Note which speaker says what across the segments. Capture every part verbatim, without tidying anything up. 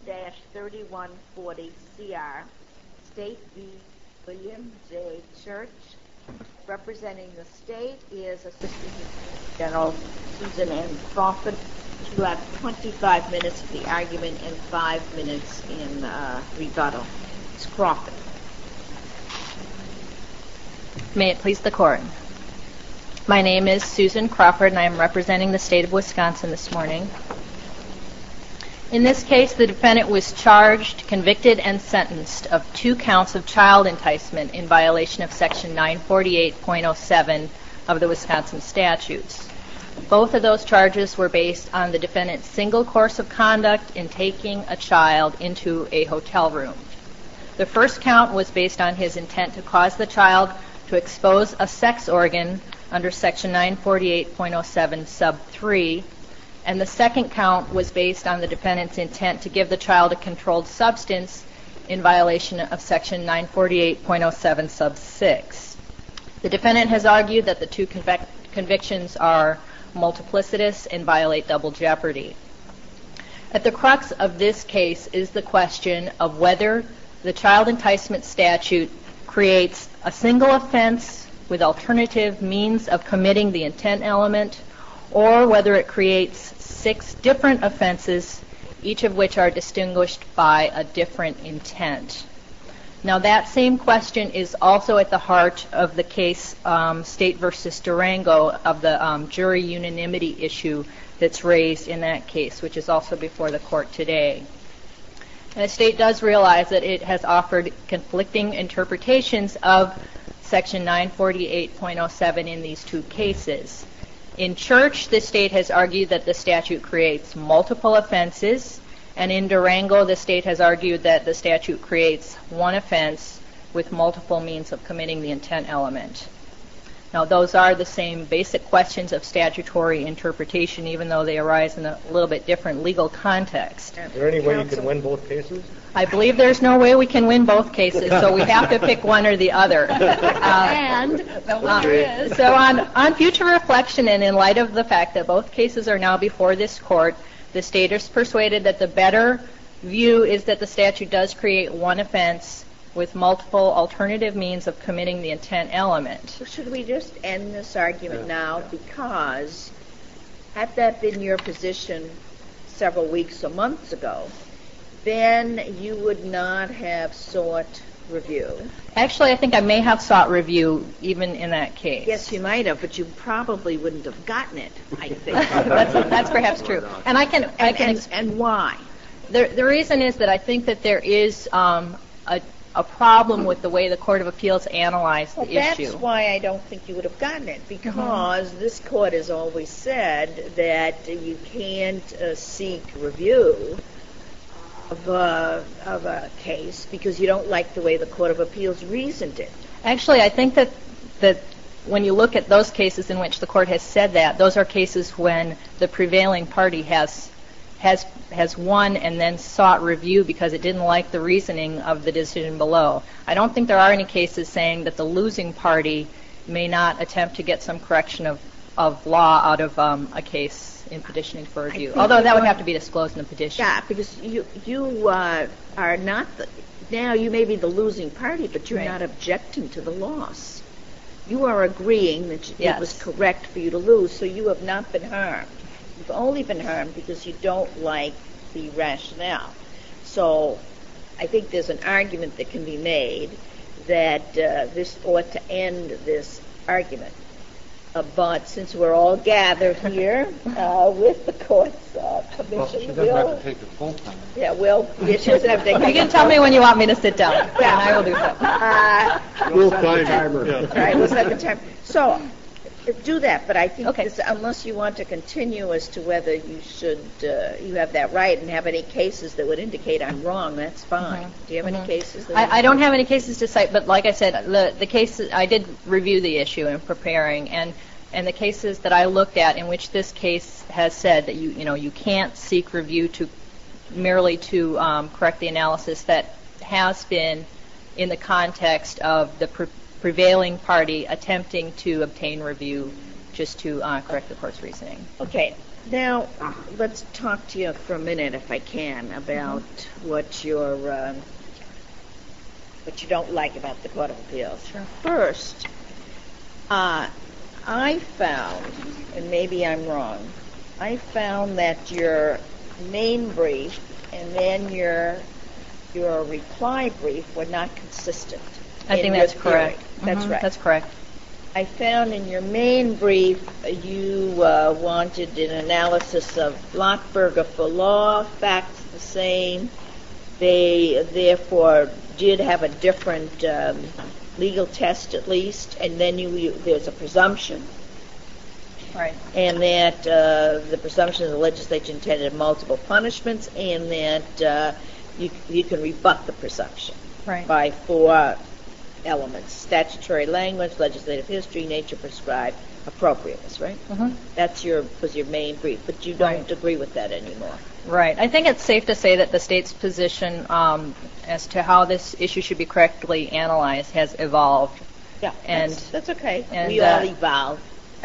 Speaker 1: thirty-one forty C R, State v. William J. Church. Representing the state is Assistant Attorney General Susan M. Crawford. You have twenty-five minutes of the argument and five minutes in uh, rebuttal. Miz Crawford.
Speaker 2: May it please the Court. My name is Susan Crawford, and I am representing the state of Wisconsin this morning. In this case, the defendant was charged, convicted, and sentenced of two counts of child enticement in violation of Section nine forty-eight point oh seven of the Wisconsin statutes. Both of those charges were based on the defendant's single course of conduct in taking a child into a hotel room. The first count was based on his intent to cause the child to expose a sex organ under Section nine forty-eight point oh seven sub three, and the second count was based on the defendant's intent to give the child a controlled substance in violation of Section nine forty-eight point oh seven sub six. The defendant has argued that the two convic- convictions are multiplicitous and violate double jeopardy. At the crux of this case is the question of whether the child enticement statute creates a single offense with alternative means of committing the intent element, or whether it creates six different offenses, each of which are distinguished by a different intent. Now, that same question is also at the heart of the case um, State versus Durango, of the um, jury unanimity issue that's raised in that case, which is also before the Court today. And the state does realize that it has offered conflicting interpretations of Section nine forty-eight point oh seven in these two cases. In Church, the state has argued that the statute creates multiple offenses, and in Durango, the state has argued that the statute creates one offense with multiple means of committing the intent element. Now, those are the same basic questions of statutory interpretation, even though they arise in a little bit different legal context.
Speaker 3: Is there any way you can win both cases?
Speaker 2: I believe there's no way we can win both cases, so we have to pick one or the other. Uh,
Speaker 1: and the winner is.
Speaker 2: So on, on future reflection, and in light of the fact that both cases are now before this Court, the state is persuaded that the better view is that the statute does create one offense with multiple alternative means of committing the intent element.
Speaker 1: So should we just end this argument now? Because had that been your position several weeks or months ago, then you would not have sought review.
Speaker 2: Actually, I think I may have sought review even in that case.
Speaker 1: Yes, you might have, but you probably wouldn't have gotten it, I think.
Speaker 2: that's, that's perhaps true. And I can...
Speaker 1: And,
Speaker 2: I can
Speaker 1: and, and why?
Speaker 2: The, the reason is that I think that there is um, a a problem with the way the Court of Appeals analyzed
Speaker 1: well,
Speaker 2: the
Speaker 1: that's
Speaker 2: issue.
Speaker 1: That's why I don't think you would have gotten it, because mm-hmm. this Court has always said that you can't uh, seek review of, uh, of a case because you don't like the way the Court of Appeals reasoned it.
Speaker 2: Actually, I think that that when you look at those cases in which the Court has said that, those are cases when the prevailing party has has has won and then sought review because it didn't like the reasoning of the decision below. I don't think there are any cases saying that the losing party may not attempt to get some correction of, of law out of um, a case in petitioning for review, although that would have to be disclosed in the petition.
Speaker 1: Yeah, because you you uh, are not, the, now you may be the losing party, but you're right. not objecting to the loss. You are agreeing that yes. it was correct for you to lose, so you have not been harmed. You've only been harmed because you don't like the rationale. So I think there's an argument that can be made that uh, this ought to end this argument. Uh, but since we're all gathered here uh, with the Court's uh, permission,
Speaker 3: well, she doesn't
Speaker 1: we'll,
Speaker 3: have to take the full time.
Speaker 1: Yeah, well, yeah, she doesn't have to take
Speaker 2: You can tell me when you want me to sit down,
Speaker 1: yeah.
Speaker 2: and I will do so.
Speaker 1: Uh,
Speaker 3: we'll set the timer. Yeah.
Speaker 1: Right, we'll set the timer. So do that, but I think
Speaker 2: okay.
Speaker 1: this, unless you want to continue as to whether you should, uh, you have that right and have any cases that would indicate I'm wrong, that's fine. Mm-hmm. Do you have mm-hmm. any cases? That
Speaker 2: I, I don't have any cases to cite, but like I said, the, the cases, I did review the issue in preparing, and and the cases that I looked at in which this case has said that you, you know, you can't seek review to merely to um, correct the analysis that has been in the context of the pre- prevailing party attempting to obtain review just to uh, correct the Court's reasoning.
Speaker 1: Okay. Now, let's talk to you for a minute, if I can, about mm-hmm. what you're, uh, what you don't like about the Court of Appeals.
Speaker 2: Sure.
Speaker 1: First, uh, I found, and maybe I'm wrong, I found that your main brief and then your your reply brief were not consistent.
Speaker 2: I think that's correct.
Speaker 1: That's
Speaker 2: mm-hmm.
Speaker 1: right.
Speaker 2: That's correct.
Speaker 1: I found in your main brief you uh, wanted an analysis of Blockberger for law, facts the same. They therefore did have a different um, legal test at least, and then you, you there's a presumption.
Speaker 2: Right.
Speaker 1: And that uh, the presumption is the legislature intended multiple punishments, and that uh, you you can rebut the presumption
Speaker 2: right.
Speaker 1: by four elements: statutory language, legislative history, nature prescribed, appropriateness. Right.
Speaker 2: Mm-hmm.
Speaker 1: That's your was your main brief, but you don't
Speaker 2: right.
Speaker 1: agree with that anymore.
Speaker 2: Right. I think it's safe to say that the state's position um, as to how this issue should be correctly analyzed has evolved.
Speaker 1: Yeah.
Speaker 2: And
Speaker 1: that's, that's okay.
Speaker 2: And,
Speaker 1: we
Speaker 2: uh,
Speaker 1: all evolve.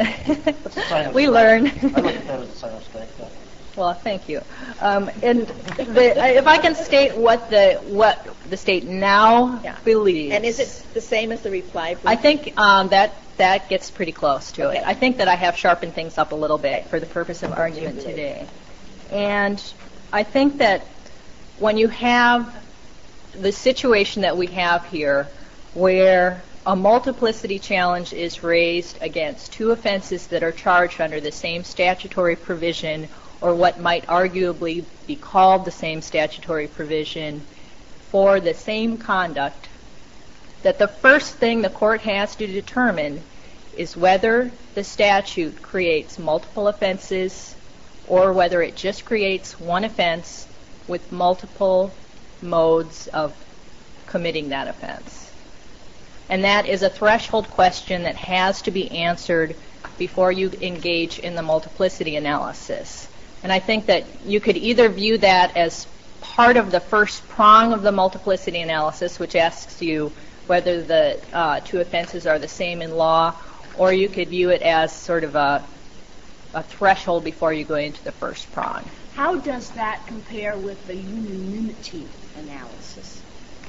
Speaker 2: we learn.
Speaker 3: I look at that as a sign of strength.
Speaker 2: Well, thank you. Um, and the, if I can state what the what the state now
Speaker 1: yeah.
Speaker 2: believes,
Speaker 1: and is it the same as the reply brief?
Speaker 2: I think um, that that gets pretty close to
Speaker 1: okay.
Speaker 2: it. I think that I have sharpened things up a little bit for the purpose of argument today, and I think that when you have the situation that we have here, where a multiplicity challenge is raised against two offenses that are charged under the same statutory provision, or what might arguably be called the same statutory provision, for the same conduct, that the first thing the court has to determine is whether the statute creates multiple offenses or whether it just creates one offense with multiple modes of committing that offense. And that is a threshold question that has to be answered before you engage in the multiplicity analysis. And I think that you could either view that as part of the first prong of the multiplicity analysis, which asks you whether the uh, two offenses are the same in law, or you could view it as sort of a, a threshold before you go into the first prong.
Speaker 4: How does that compare with the unanimity analysis?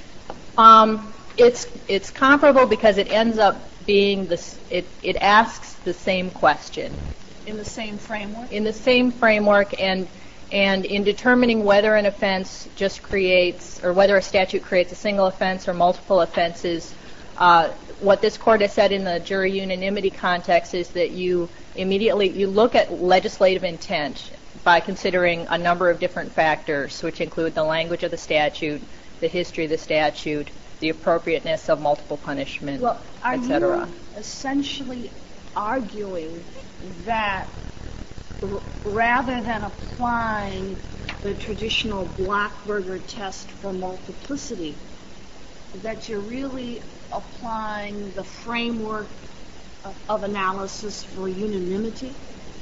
Speaker 2: Um, it's it's comparable because it ends up being this. It it asks the same question.
Speaker 4: In the same framework?
Speaker 2: In the same framework, and and in determining whether an offense just creates, or whether a statute creates a single offense or multiple offenses, uh, what this court has said in the jury unanimity context is that you immediately you look at legislative intent by considering a number of different factors, which include the language of the statute, the history of the statute, the appropriateness of multiple punishment,
Speaker 4: well,
Speaker 2: et cetera.
Speaker 4: Are you essentially arguing that r- rather than applying the traditional Blockberger test for multiplicity, that you're really applying the framework of, of analysis for unanimity?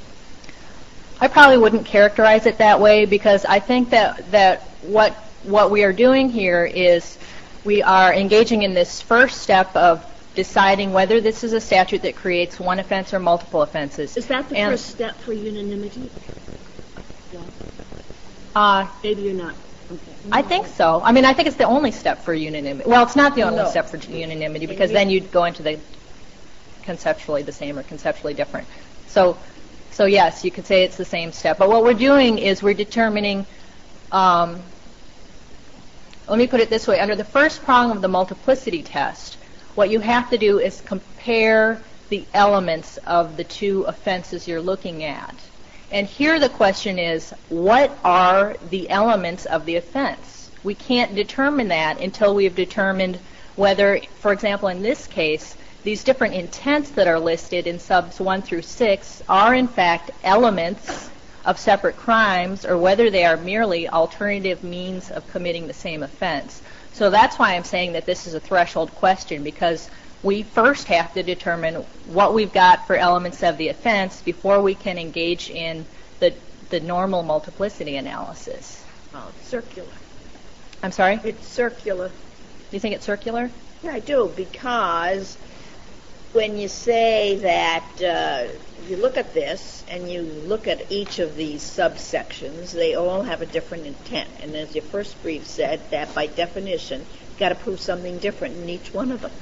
Speaker 2: I probably wouldn't characterize it that way, because I think that, that what what we are doing here is we are engaging in this first step of deciding whether this is a statute that creates one offense or multiple offenses.
Speaker 4: Is that the
Speaker 2: and
Speaker 4: first step for unanimity? Yeah.
Speaker 2: Uh,
Speaker 4: Maybe you're not. Okay.
Speaker 2: I think so. I mean, I think it's the only step for unanimity. Well, it's not the only
Speaker 1: No.
Speaker 2: step for unanimity, because then you'd go into the conceptually the same or conceptually different. So, so yes, you could say it's the same step. But what we're doing is we're determining, um, let me put it this way, under the first prong of the multiplicity test, what you have to do is compare the elements of the two offenses you're looking at. And here the question is, what are the elements of the offense? We can't determine that until we've determined whether, for example, in this case, these different intents that are listed in subs one through six are in fact elements of separate crimes, or whether they are merely alternative means of committing the same offense. So that's why I'm saying that this is a threshold question, because we first have to determine what we've got for elements of the offense before we can engage in the the normal multiplicity analysis.
Speaker 1: Oh, it's circular.
Speaker 2: I'm sorry?
Speaker 1: It's circular.
Speaker 2: You think it's circular?
Speaker 1: Yeah, I do, because when you say that uh, you look at this and you look at each of these subsections, they all have a different intent. And as your first brief said, that by definition, you've got to prove something different in each one of them.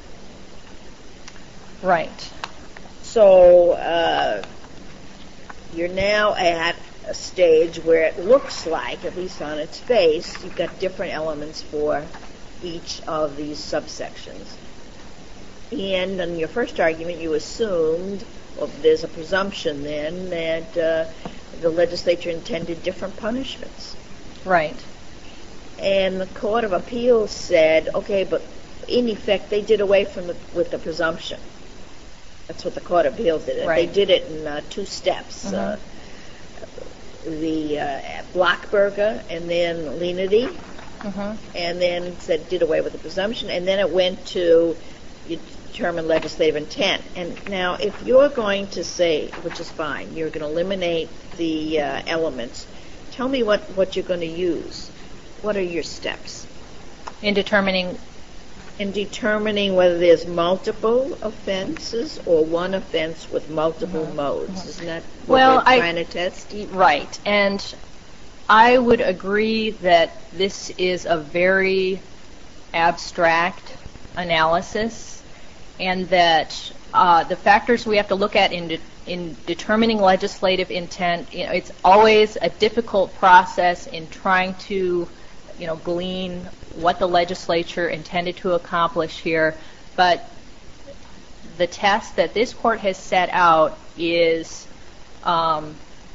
Speaker 2: Right.
Speaker 1: So uh, you're now at a stage where it looks like, at least on its face, you've got different elements for each of these subsections. And in your first argument, you assumed, well, there's a presumption then that uh, the legislature intended different punishments.
Speaker 2: Right.
Speaker 1: And the Court of Appeals said, okay, but in effect, they did away from the, with the presumption. That's what the Court of Appeals did.
Speaker 2: Right.
Speaker 1: They did it in uh, two steps.
Speaker 2: Mm-hmm.
Speaker 1: Uh, the uh, Blockberger and then Lenity,
Speaker 2: Mm-hmm.
Speaker 1: and then said did away with the presumption, and then it went to you determine legislative intent. And now, if you're going to say, which is fine, you're going to eliminate the uh, elements, tell me what, what you're going to use. What are your steps?
Speaker 2: In determining
Speaker 1: In determining whether there's multiple offenses or one offense with multiple mm-hmm. modes. Mm-hmm. Isn't that what
Speaker 2: well,
Speaker 1: we're
Speaker 2: I,
Speaker 1: trying to test?
Speaker 2: Right. And I would agree that this is a very abstract analysis, and that uh, the factors we have to look at in de- in determining legislative intent, you know, it's always a difficult process in trying to, you know, glean what the legislature intended to accomplish here. But the test that this court has set out is um,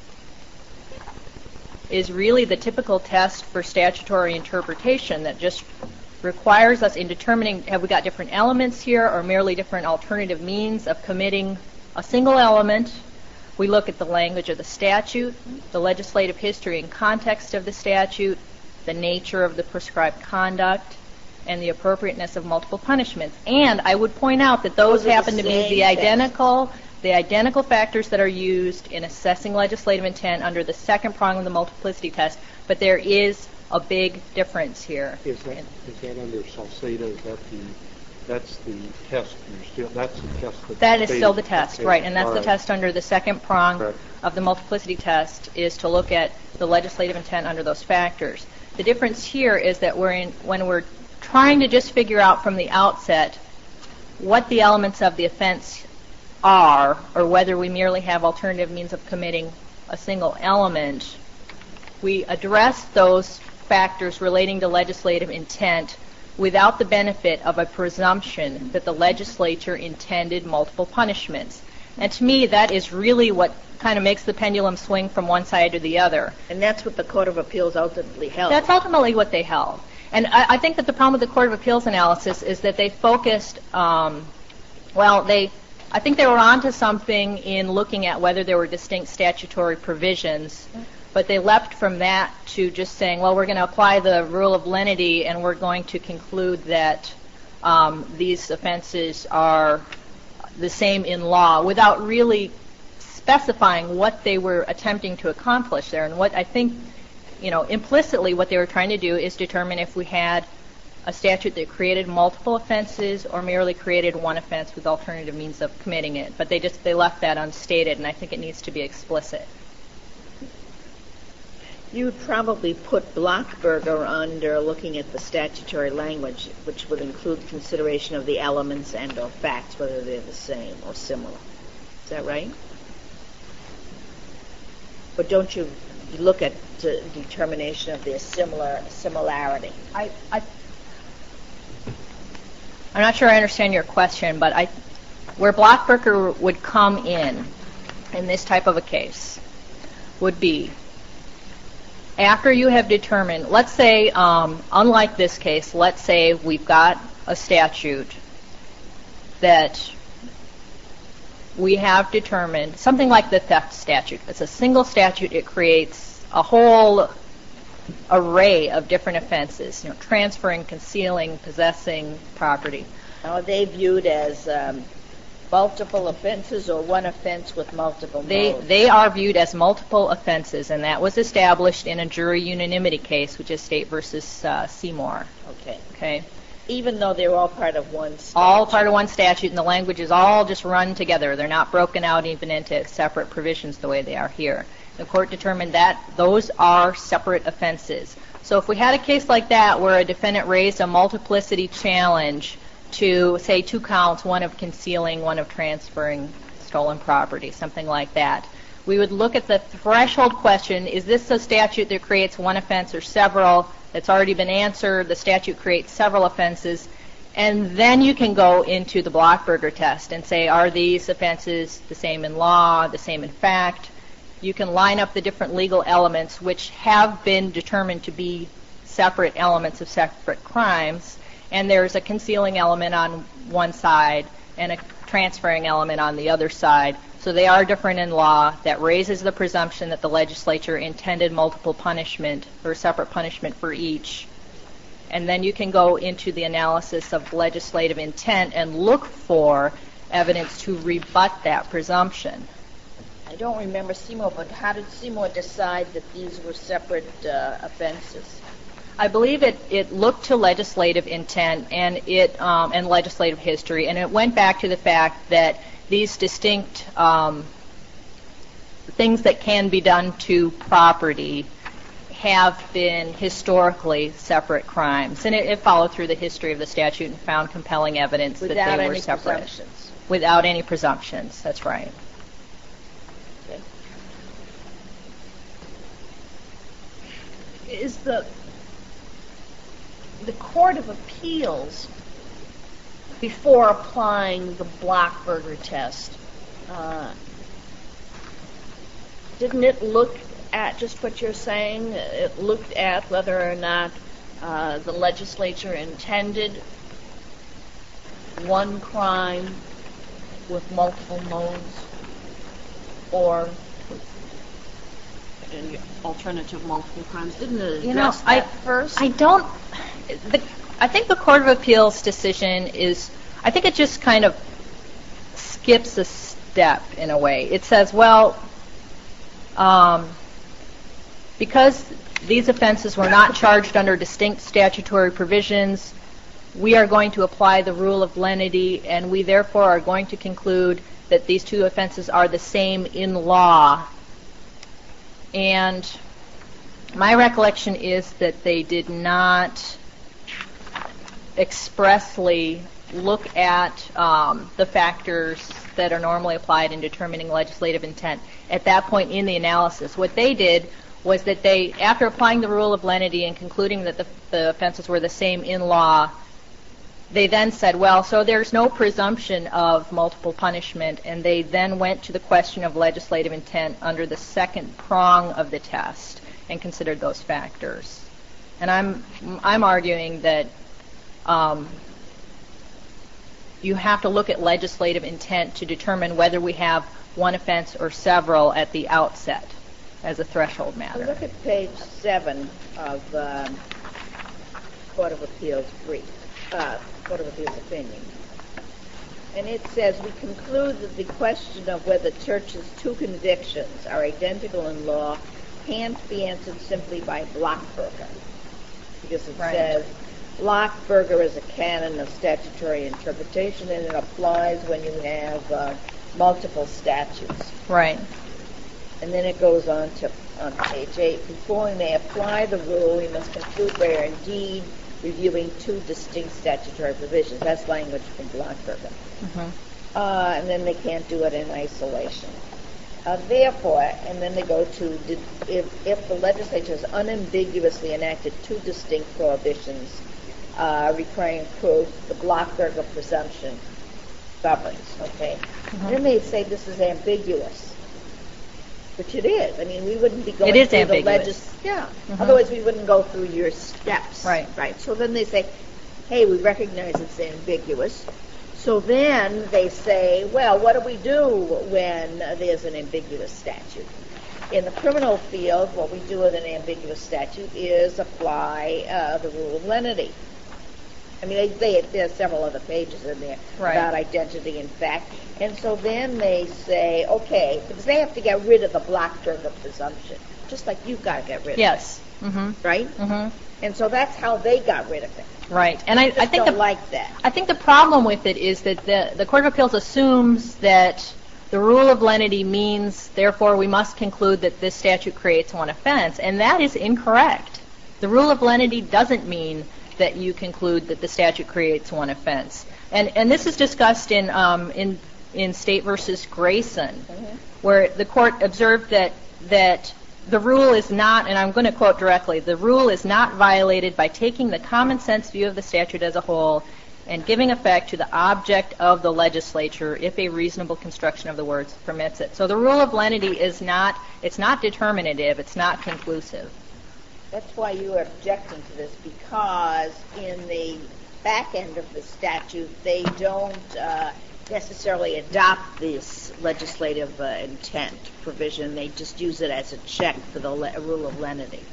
Speaker 2: is really the typical test for statutory interpretation that just requires us in determining have we got different elements here or merely different alternative means of committing a single element. We look at the language of the statute, the legislative history and context of the statute, the nature of the prescribed conduct, and the appropriateness of multiple punishments. And I would point out that those, those happen to be the identical the identical factors that are used in assessing legislative intent under the second prong of the multiplicity test, but there is a big difference here.
Speaker 5: Is that is that under Salcedo? Is that the that's the test? You're still that's the test. That,
Speaker 2: that is still the test,
Speaker 5: okay.
Speaker 2: right? And that's
Speaker 5: All
Speaker 2: the
Speaker 5: right.
Speaker 2: test under the second prong
Speaker 5: Correct.
Speaker 2: of the multiplicity test, is to look at the legislative intent under those factors. The difference here is that we're in, when we're trying to just figure out from the outset what the elements of the offense are, or whether we merely have alternative means of committing a single element, we address those factors relating to legislative intent without the benefit of a presumption that the legislature intended multiple punishments. And to me, that is really what kind of makes the pendulum swing from one side to the other.
Speaker 1: And that's what the Court of Appeals ultimately held.
Speaker 2: That's ultimately what they held. And I, I think that the problem with the Court of Appeals analysis is that they focused, um, well, they, I think they were onto something in looking at whether there were distinct statutory provisions, but they leapt from that to just saying, well, we're going to apply the rule of lenity and we're going to conclude that um, these offenses are the same in law, without really specifying what they were attempting to accomplish there. And what I think, you know, implicitly what they were trying to do is determine if we had a statute that created multiple offenses or merely created one offense with alternative means of committing it. But they just they left that unstated, and I think it needs to be explicit.
Speaker 1: You would probably put Blockberger under looking at the statutory language, which would include consideration of the elements and or facts, whether they're the same or similar. Is that right? But don't you look at the determination of their similar similarity?
Speaker 2: I, I, I'm not sure I understand your question, but I, where Blockberger would come in, in this type of a case, would be after you have determined, let's say, um, unlike this case, let's say we've got a statute that we have determined, something like the theft statute. It's a single statute. It creates a whole array of different offenses, you know, transferring, concealing, possessing property.
Speaker 1: Are they viewed as um, multiple offenses or one offense with multiple
Speaker 2: They
Speaker 1: modes?
Speaker 2: they are viewed as multiple offenses, and that was established in a jury unanimity case, which is State versus uh, Seymour.
Speaker 1: Okay.
Speaker 2: Okay.
Speaker 1: Even though they're all part of one statute.
Speaker 2: All part of one statute, and the language is all just run together. They're not broken out even into separate provisions the way they are here. The court determined that those are separate offenses. So if we had a case like that where a defendant raised a multiplicity challenge to, say, two counts, one of concealing, one of transferring stolen property, something like that, we would look at the threshold question, is this a statute that creates one offense or several? That's already been answered. The statute creates several offenses. And then you can go into the Blockberger test and say, are these offenses the same in law, the same in fact? You can line up the different legal elements which have been determined to be separate elements of separate crimes. And there's a concealing element on one side and a transferring element on the other side. So they are different in law. That raises the presumption that the legislature intended multiple punishment or separate punishment for each. And then you can go into the analysis of legislative intent and look for evidence to rebut that presumption.
Speaker 1: I don't remember Seymour, but how did Seymour decide that these were separate uh, offenses?
Speaker 2: I believe it, it looked to legislative intent and it um, and legislative history, and it went back to the fact that these distinct um, things that can be done to property have been historically separate crimes. And it, it followed through the history of the statute and found compelling evidence
Speaker 1: Without
Speaker 2: that they were
Speaker 1: any
Speaker 2: separate.
Speaker 1: Presumptions.
Speaker 2: Without any presumptions. That's right.
Speaker 1: Okay.
Speaker 4: Is the the Court of Appeals, before applying the Blockberger test, uh, didn't it look at just what you're saying? It looked at whether or not uh, the legislature intended one crime with multiple modes or an alternative multiple crimes. Didn't it
Speaker 2: You know,
Speaker 4: address
Speaker 2: I
Speaker 4: that first?
Speaker 2: I don't. The, I think the Court of Appeals decision is. I think it just kind of skips a step in a way. It says, well, um, because these offenses were not charged under distinct statutory provisions, we are going to apply the rule of lenity, and we therefore are going to conclude that these two offenses are the same in law. And my recollection is that they did not expressly look at um, the factors that are normally applied in determining legislative intent at that point in the analysis. What they did was that they, after applying the rule of lenity and concluding that the, the offenses were the same in law, they then said, well, so there's no presumption of multiple punishment, and they then went to the question of legislative intent under the second prong of the test and considered those factors. And I'm I'm arguing that um, you have to look at legislative intent to determine whether we have one offense or several at the outset as a threshold matter.
Speaker 1: Look at page seven of um, Court of Appeals brief, uh, Court of Appeals opinion. And it says, we conclude that the question of whether Church's two convictions are identical in law can't be answered simply by Blockberger. Because it
Speaker 2: right.
Speaker 1: says, Blockberger is a canon of statutory interpretation, and it applies when you have uh, multiple statutes.
Speaker 2: Right.
Speaker 1: And then it goes on to on page eight. Before we may apply the rule, we must conclude we are indeed reviewing two distinct statutory provisions. That's language from Blockberger. Mm-hmm. Uh, and then they can't do it in isolation. Uh, therefore, and then they go to, did, if, if the legislature has unambiguously enacted two distinct prohibitions uh, requiring proof, the Blockberger presumption governs, okay? Mm-hmm. Then they say this is ambiguous. Which it is. I mean, we wouldn't be going
Speaker 2: it is
Speaker 1: through
Speaker 2: ambiguous.
Speaker 1: the legis- Yeah.
Speaker 2: Mm-hmm.
Speaker 1: Otherwise, we wouldn't go through your steps.
Speaker 2: Right.
Speaker 1: Right. So then they say, hey, we recognize it's ambiguous. So then they say, well, what do we do when uh, there's an ambiguous statute? In the criminal field, what we do with an ambiguous statute is apply uh, the rule of lenity. I mean, they, they, there are several other pages in there
Speaker 2: right.
Speaker 1: about identity and fact. And so then they say, okay, because they have to get rid of the Blockberger presumption. just like you got to get rid of
Speaker 2: Yes.
Speaker 1: it.
Speaker 2: Mm-hmm.
Speaker 1: Right?
Speaker 2: Mm-hmm.
Speaker 1: And so that's how they got rid of it.
Speaker 2: Right. And I,
Speaker 1: I,
Speaker 2: I think
Speaker 1: don't
Speaker 2: the,
Speaker 1: like that.
Speaker 2: I think the problem with it is that the, the Court of Appeals assumes that the rule of lenity means, therefore, we must conclude that this statute creates one offense, and that is incorrect. The rule of lenity doesn't mean that you conclude that the statute creates one offense. And and this is discussed in um, in in State versus Grayson, mm-hmm. where the court observed that that the rule is not, and I'm going to quote directly, the rule is not violated by taking the common sense view of the statute as a whole and giving effect to the object of the legislature if a reasonable construction of the words permits it. So the rule of lenity is not, it's not determinative, it's not conclusive.
Speaker 1: That's why you are objecting to this, because in the back end of the statute, they don't uh, necessarily adopt this legislative uh, intent provision. They just use it as a check for the le- rule of lenity.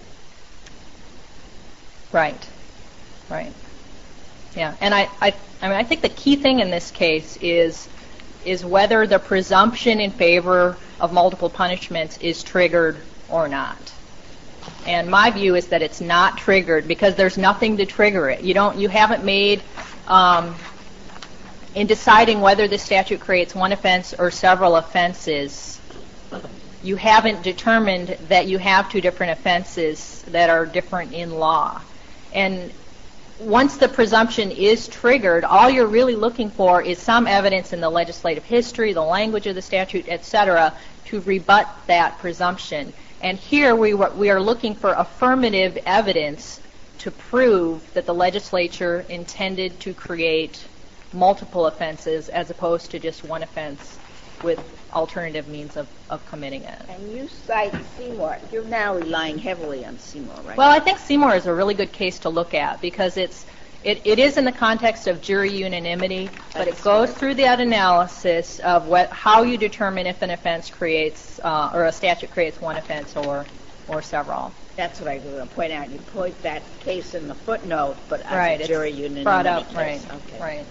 Speaker 2: Right. Right. Yeah, and I, I, I mean, I think the key thing in this case is, is whether the presumption in favor of multiple punishments is triggered or not. And my view is that it's not triggered because there's nothing to trigger it. You don't, you haven't made, um, in deciding whether the statute creates one offense or several offenses, you haven't determined that you have two different offenses that are different in law. And once the presumption is triggered, all you're really looking for is some evidence in the legislative history, the language of the statute, et cetera, to rebut that presumption. And here we, we are looking for affirmative evidence to prove that the legislature intended to create multiple offenses as opposed to just one offense with alternative means of, of committing it.
Speaker 1: And you cite Seymour. You're now relying heavily on Seymour, right?
Speaker 2: Well, I think Seymour is a really good case to look at because it's it, it is in the context of jury unanimity, but it goes through that analysis of what, how you determine if an offense creates uh, or a statute creates one offense or or several.
Speaker 1: That's what I was going to point out. You point that case in the footnote, but as
Speaker 2: right,
Speaker 1: a jury
Speaker 2: it's
Speaker 1: unanimity
Speaker 2: brought up,
Speaker 1: case.
Speaker 2: right,
Speaker 1: okay.
Speaker 2: right.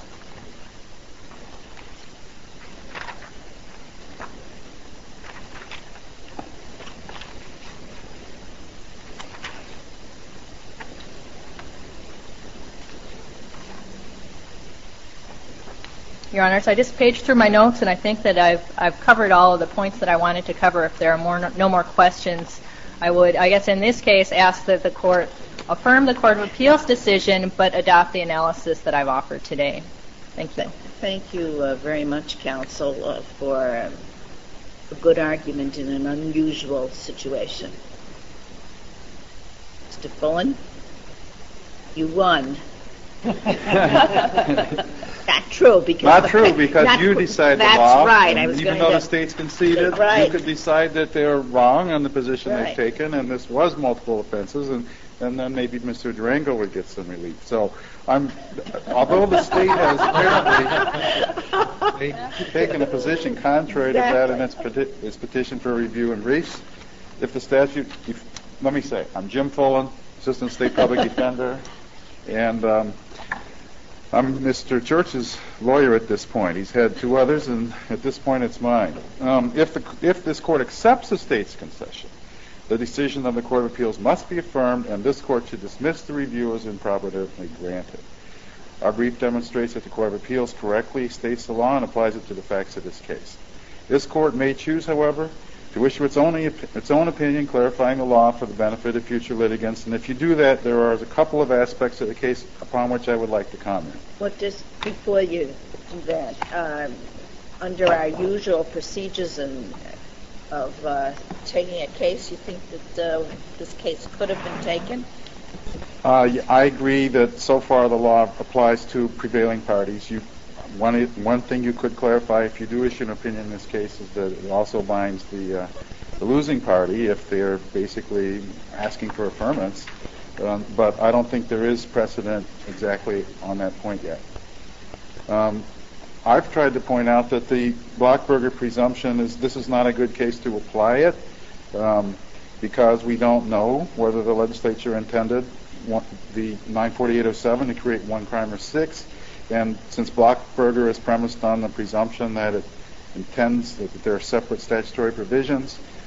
Speaker 2: Your Honors, I just paged through my notes, and I think that I've I've covered all of the points that I wanted to cover. If there are more no more questions, I would, I guess in this case, ask that the Court affirm the Court of Appeals decision, but adopt the analysis that I've offered today. Thank you.
Speaker 1: Thank you uh, very much, Counsel, uh, for uh, a good argument in an unusual situation. Mister Fullen, you won. Not true, because
Speaker 6: not true because
Speaker 1: not,
Speaker 6: you decide the
Speaker 1: that's
Speaker 6: law.
Speaker 1: That's right. I was
Speaker 6: even
Speaker 1: going
Speaker 6: though
Speaker 1: to,
Speaker 6: the state's conceded,
Speaker 1: right.
Speaker 6: you could decide that they're wrong on the position
Speaker 1: right.
Speaker 6: they've taken, and this was multiple offenses, and, and then maybe Mister Durango would get some relief. So, I'm, although the state has apparently taken a position contrary to that in its, peti- its petition for review and briefs, if the statute, if, let me say, I'm Jim Fullen, Assistant State Public Defender, and um, I'm Mister Church's lawyer at this point. He's had two others, and at this point it's mine. Um, if, the, if this court accepts the state's concession, the decision of the Court of Appeals must be affirmed, and this court should dismiss the review as improperly granted. Our brief demonstrates that the Court of Appeals correctly states the law and applies it to the facts of this case. This court may choose, however, to issue its own, its own opinion clarifying the law for the benefit of future litigants, and if you do that, there are a couple of aspects of the case upon which I would like to comment.
Speaker 1: What just before you do that, um, under our usual procedures and of uh, taking a case, you think that uh, this case could have been taken?
Speaker 6: Uh, I agree that so far the law applies to prevailing parties. You, one, one thing you could clarify if you do issue an opinion in this case is that it also binds the, uh, the losing party if they're basically asking for affirmance. Um, but I don't think there is precedent exactly on that point yet. Um, I've tried to point out that the Blockberger presumption is this is not a good case to apply it um, because we don't know whether the legislature intended one, the nine forty-eight oh seven to create one crime or six. And since Blockberger is premised on the presumption that it intends that there are separate statutory provisions,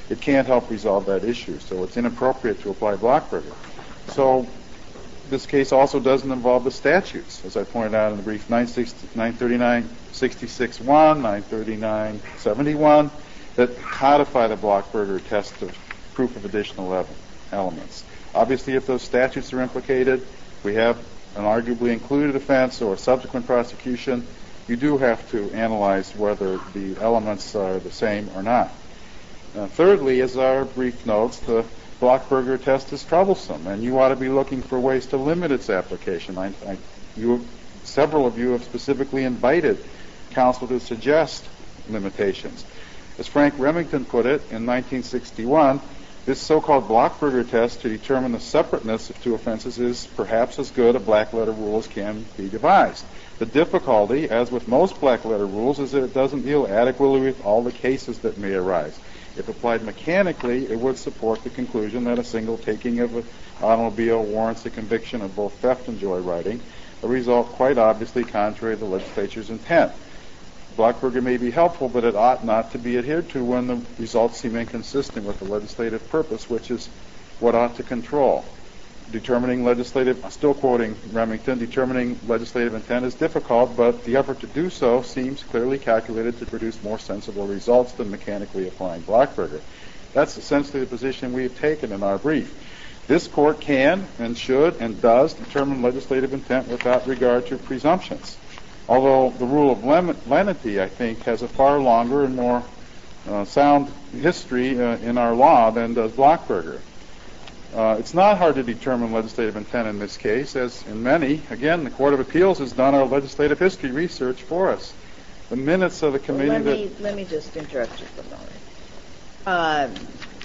Speaker 6: it can't help resolve that issue. So it's inappropriate to apply Blockberger. So this case also doesn't involve the statutes, as I pointed out in the brief, nine thirty-nine sixty-six one, nine thirty-nine seventy-one, that codify the Blockberger test of proof of additional elements. Obviously, if those statutes are implicated, we have an arguably included offense or a subsequent prosecution, you do have to analyze whether the elements are the same or not. Uh, thirdly, as our brief notes, the Blockberger test is troublesome, and you ought to be looking for ways to limit its application. I, I, you, several of you have specifically invited counsel to suggest limitations. As Frank Remington put it in nineteen sixty-one, this so-called Blockberger test to determine the separateness of two offenses is perhaps as good a black-letter rule as can be devised. The difficulty, as with most black-letter rules, is that it doesn't deal adequately with all the cases that may arise. If applied mechanically, it would support the conclusion that a single taking of an automobile warrants a conviction of both theft and joyriding, a result quite obviously contrary to the legislature's intent. Blockberger may be helpful, but it ought not to be adhered to when the results seem inconsistent with the legislative purpose, which is what ought to control. Determining legislative, still quoting Remington, determining legislative intent is difficult, but the effort to do so seems clearly calculated to produce more sensible results than mechanically applying Blockberger. That's essentially the position we have taken in our brief. This court can and should and does determine legislative intent without regard to presumptions. Although the rule of lenity, I think, has a far longer and more uh, sound history uh, in our law than does Blockberger. Uh, it's not hard to determine legislative intent in this case, as in many. Again, the Court of Appeals has done our legislative history research for us. The minutes of the committee
Speaker 1: well, let
Speaker 6: that...
Speaker 1: Me, let me just interrupt you for a moment. Um,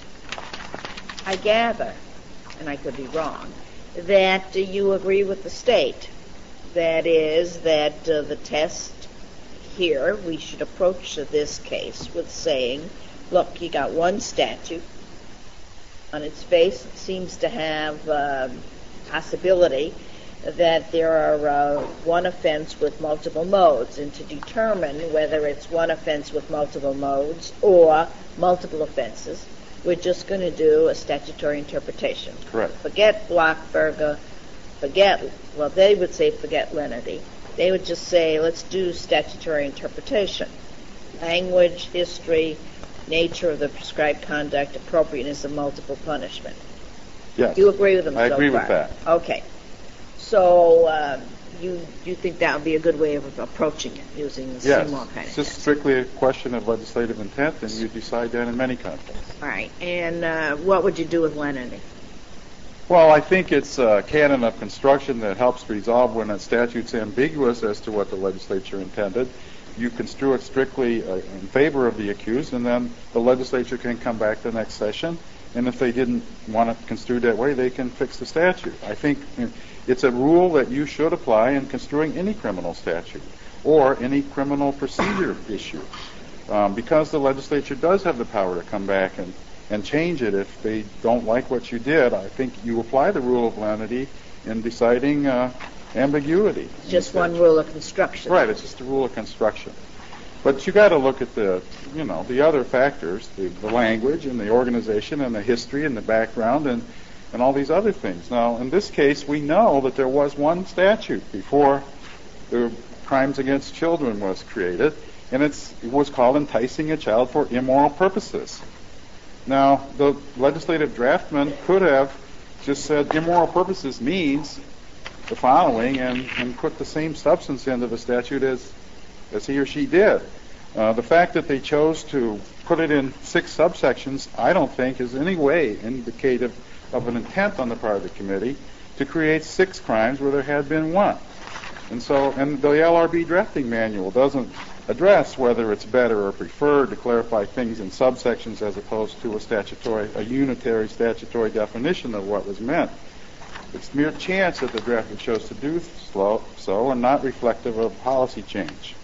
Speaker 1: I gather, and I could be wrong, that uh, you agree with the state. That is, that uh, the test here, we should approach this case with saying, look, you got one statute. On its face, it seems to have uh, possibility that there are uh, one offense with multiple modes, and to determine whether it's one offense with multiple modes or multiple offenses, we're just going to do a statutory interpretation.
Speaker 6: Correct.
Speaker 1: Forget Blockberger, forget, well, they would say forget lenity. They would just say, let's do statutory interpretation. Language, history, nature of the prescribed conduct, appropriateness of multiple punishment.
Speaker 6: Yes.
Speaker 1: You agree with them
Speaker 6: I
Speaker 1: so
Speaker 6: agree
Speaker 1: far?
Speaker 6: with that.
Speaker 1: Okay. So um, you you think that would be a good way of approaching it, using the
Speaker 6: yes.
Speaker 1: Seymour kind
Speaker 6: It's
Speaker 1: of
Speaker 6: just
Speaker 1: test?
Speaker 6: strictly a question of legislative intent, and you decide that in many contexts.
Speaker 1: All right. And uh, what would you do with lenity?
Speaker 6: Well, I think it's a canon of construction that helps resolve when a statute's ambiguous as to what the legislature intended. You construe it strictly uh, in favor of the accused, and then the legislature can come back the next session, and if they didn't want it construed that way, they can fix the statute. I think you know, it's a rule that you should apply in construing any criminal statute or any criminal procedure issue, um, because the legislature does have the power to come back and, and change it if they don't like what you did. I think you apply the rule of lenity in deciding uh, ambiguity.
Speaker 1: Just one rule of construction.
Speaker 6: Right, it's just a rule of construction. But you got to look at the, you know, the other factors, the, the language and the organization and the history and the background and, and all these other things. Now, in this case, we know that there was one statute before the Crimes Against Children was created, and it's, it was called enticing a child for immoral purposes. Now, the legislative draftman could have just said immoral purposes means the following and, and put the same substance into the statute as, as he or she did. Uh, the fact that they chose to put it in six subsections, I don't think is in any way indicative of an intent on the part of the committee to create six crimes where there had been one. And so, and the L R B drafting manual doesn't address whether it's better or preferred to clarify things in subsections as opposed to a statutory, a unitary statutory definition of what was meant. It's mere chance that the drafter chose to do so and not reflective of policy change.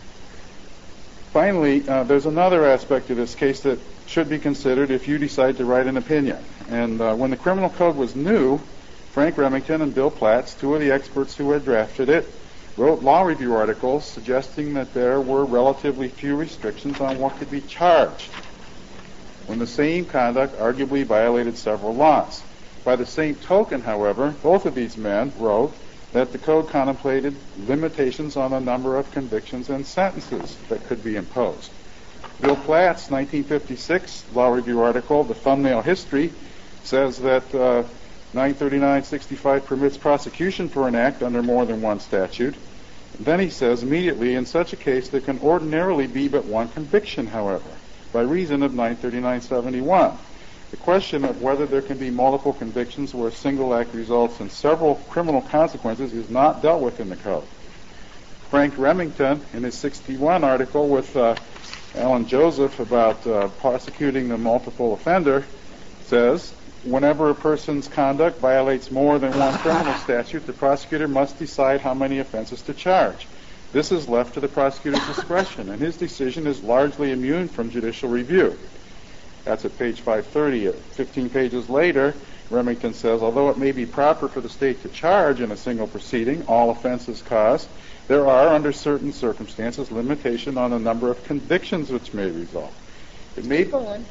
Speaker 6: Finally, uh, there's another aspect of this case that should be considered if you decide to write an opinion. And uh, when the criminal code was new, Frank Remington and Bill Platts, two of the experts who had drafted it, wrote law review articles suggesting that there were relatively few restrictions on what could be charged. when the same conduct arguably violated several laws. By the same token, however, both of these men wrote that the code contemplated limitations on the number of convictions and sentences that could be imposed. Bill Platt's nineteen fifty-six Law Review article, The Thumbnail History, says that uh, nine thirty-nine sixty-five permits prosecution for an act under more than one statute. And then he says immediately, in such a case there can ordinarily be but one conviction, however, by reason of nine thirty-nine seventy-one. The question of whether there can be multiple convictions where a single act results in several criminal consequences is not dealt with in the code. Frank Remington, in his sixty-one article with uh, Alan Joseph about uh, prosecuting the multiple offender, says, whenever a person's conduct violates more than one criminal statute, the prosecutor must decide how many offenses to charge. This is left to the prosecutor's discretion, and his decision is largely immune from judicial review. That's at page five thirty. fifteen pages later, Remington says, although it may be proper for the state to charge in a single proceeding all offenses caused, there are, under certain circumstances, limitation on the number of convictions which may result. It may
Speaker 1: Pullen,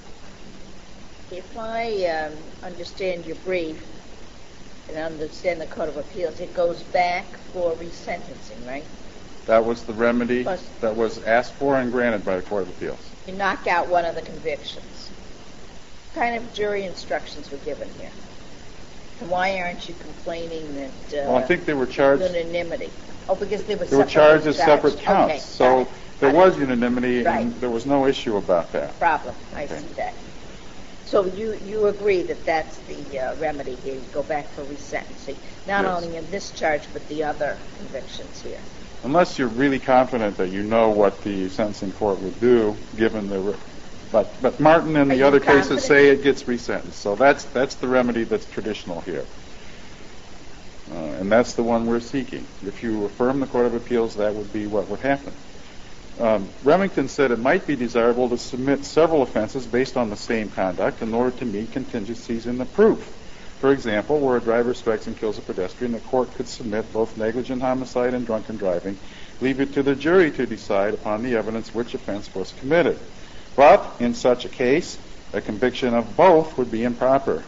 Speaker 1: if I um, understand your brief and understand the Code of Appeals, it goes back for resentencing, right?
Speaker 6: That was the remedy
Speaker 1: Plus,
Speaker 6: that was asked for and granted by the Court of Appeals.
Speaker 1: You knock out one of the convictions. What kind of jury instructions were given here? And why aren't you complaining that uh,
Speaker 6: Well, I think they were charged.
Speaker 1: unanimity? Oh, because they were
Speaker 6: They were charged as separate counts,
Speaker 1: Okay,
Speaker 6: so
Speaker 1: got it,
Speaker 6: there
Speaker 1: got
Speaker 6: was
Speaker 1: it.
Speaker 6: unanimity,
Speaker 1: Right.
Speaker 6: and there was no issue about that.
Speaker 1: Problem. I
Speaker 6: Okay.
Speaker 1: see that. So you, you agree that that's the uh, remedy here. You go back for resentencing, not
Speaker 6: Yes.
Speaker 1: only in this charge but the other convictions here.
Speaker 6: Unless you're really confident that you know what the sentencing court would do, given the, re- but but Martin and
Speaker 1: Are
Speaker 6: the
Speaker 1: you
Speaker 6: other cases
Speaker 1: confident?
Speaker 6: say it gets resentenced. So that's that's the remedy that's traditional here, uh, and that's the one we're seeking. If you affirm the Court of Appeals, that would be what would happen. Um, Remington said it might be desirable to submit several offenses based on the same conduct in order to meet contingencies in the proof. For example, where a driver strikes and kills a pedestrian, the court could submit both negligent homicide and drunken driving, leave it to the jury to decide upon the evidence which offense was committed. But in such a case, a conviction of both would be improper.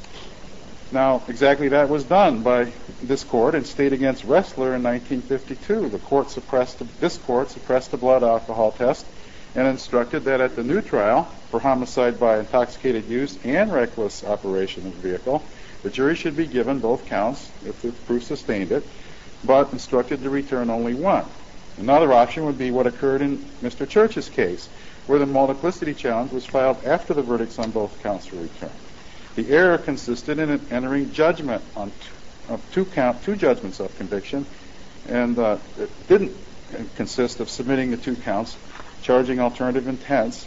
Speaker 6: Now, exactly that was done by this court in State against Ressler in nineteen fifty-two. The court suppressed, this court suppressed the blood alcohol test and instructed that at the new trial for homicide by intoxicated use and reckless operation of the vehicle, the jury should be given both counts if the proof sustained it, but instructed to return only one. Another option would be what occurred in Mister Church's case, where the multiplicity challenge was filed after the verdicts on both counts were returned. The error consisted in entering judgment on two, of two count, two judgments of conviction, and uh, it didn't consist of submitting the two counts, charging alternative intents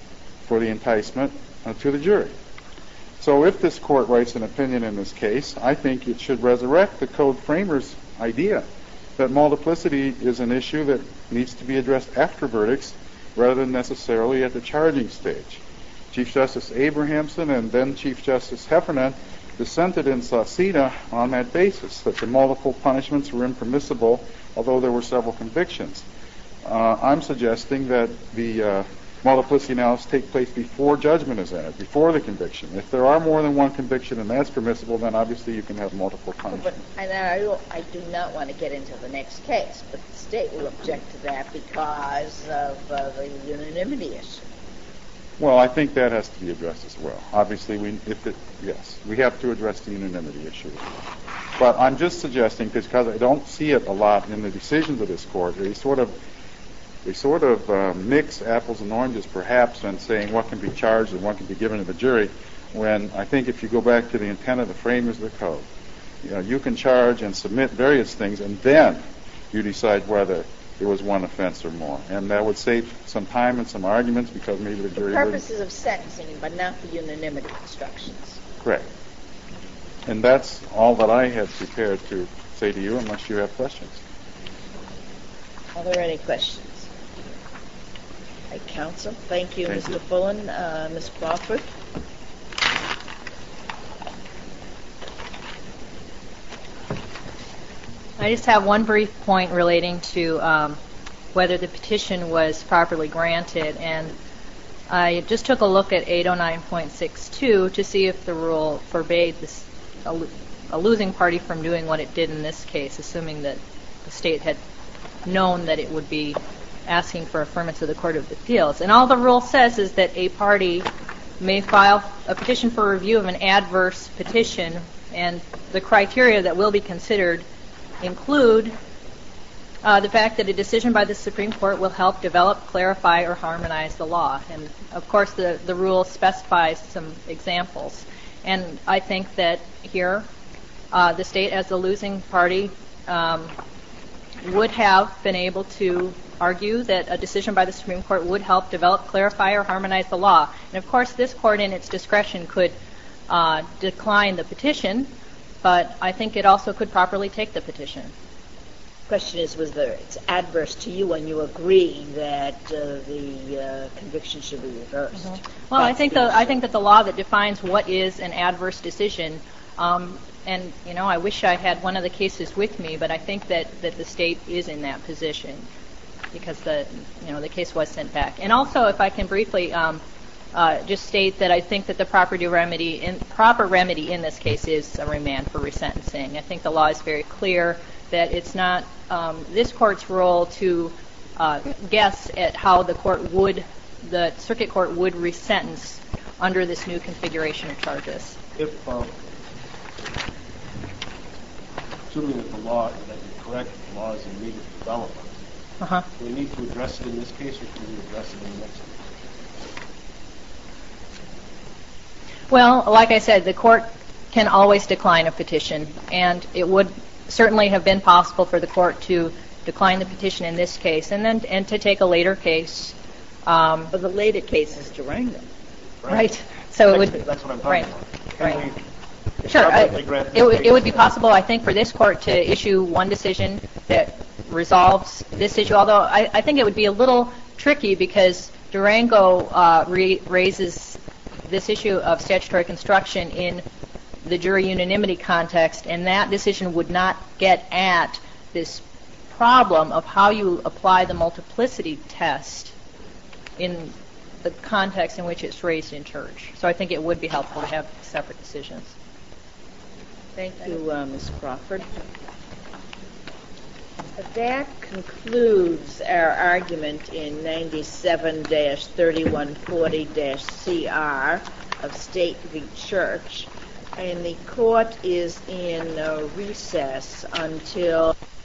Speaker 6: for the enticement uh, to the jury. So if this court writes an opinion in this case, I think it should resurrect the code framers' idea that multiplicity is an issue that needs to be addressed after verdicts rather than necessarily at the charging stage. Chief Justice Abrahamson and then Chief Justice Heffernan dissented in Sauceda on that basis, that the multiple punishments were impermissible, although there were several convictions. Uh, I'm suggesting that the uh, multiplicity analysis take place before judgment is entered, before the conviction. If there are more than one conviction and that's permissible, then obviously you can have multiple
Speaker 1: But
Speaker 6: punishments.
Speaker 1: and I, don't- I do not want to get into the next case, but the state will object to that because of uh, the unanimity issue.
Speaker 6: Well, I think that has to be addressed as well. Obviously, we, if it, yes, we have to address the unanimity issue. But I'm just suggesting, because I don't see it a lot in the decisions of this court, they sort of, they sort of uh, mix apples and oranges, perhaps, and saying what can be charged and what can be given to the jury. When I think if you go back to the intent of the framers of the code, you know, you can charge and submit various things, and then you decide whether there was one offense or more. And that would save some time and some arguments because maybe the jury
Speaker 1: For
Speaker 6: would...
Speaker 1: purposes of sentencing, but not the unanimity instructions.
Speaker 6: Correct. And that's all that I had prepared to say to you, unless you have questions.
Speaker 1: Are there any questions? Right, counsel. Thank you,
Speaker 6: Thank
Speaker 1: Mister
Speaker 6: you.
Speaker 1: Fullen. Uh, Miz Crawford.
Speaker 2: I just have one brief point relating to um, whether the petition was properly granted. And I just took a look at eight oh nine point six two to see if the rule forbade this, a, lo- a losing party from doing what it did in this case, assuming that the state had known that it would be asking for affirmance of the Court of Appeals. And all the rule says is that a party may file a petition for review of an adverse petition, and the criteria that will be considered include uh, the fact that a decision by the Supreme Court will help develop, clarify, or harmonize the law. And, of course, the, the rule specifies some examples. And I think that here uh, the state, as the losing party, um, would have been able to argue that a decision by the Supreme Court would help develop, clarify, or harmonize the law. And, of course, this court in its discretion could uh, decline the petition, but I think it also could properly take the petition.
Speaker 1: The question is whether it's adverse to you and you agree that uh, the uh, conviction should be reversed.
Speaker 2: Mm-hmm. Well, I think the, I think that the law that defines what is an adverse decision, um, and you know, I wish I had one of the cases with me, but I think that, that the state is in that position because the you know the case was sent back. And also, if I can briefly um, uh, just state that I think that the proper remedy in proper remedy in this case is a remand for resentencing. I think the law is very clear that it's not um, this court's role to uh, guess at how the court would, the circuit court would resentence under this new configuration of charges.
Speaker 3: If, um, assuming that the law, that you're correct, the law is in need of development,
Speaker 2: uh-huh.
Speaker 3: do we need to address it in this case, or can we address it in the next case?
Speaker 2: Well, like I said, the court can always decline a petition, and it would certainly have been possible for the court to decline the petition in this case, and then and to take a later case. Um,
Speaker 1: but the later case is Durango,
Speaker 2: right? right. So it would.
Speaker 3: That's what I'm talking
Speaker 2: right.
Speaker 3: about.
Speaker 2: Can
Speaker 3: right. We
Speaker 2: sure. I, it, w- it would be possible, I think, for this court to issue one decision that resolves this issue. Although I, I think it would be a little tricky because Durango uh, re- raises this issue of statutory construction in the jury unanimity context, and that decision would not get at this problem of how you apply the multiplicity test in the context in which it's raised in church. So I think it would be helpful to have separate decisions.
Speaker 1: Thank you, uh, Miz Crawford. That concludes our argument in ninety-seven dash thirty-one forty dash C R of State v. Church. And the court is in uh, recess until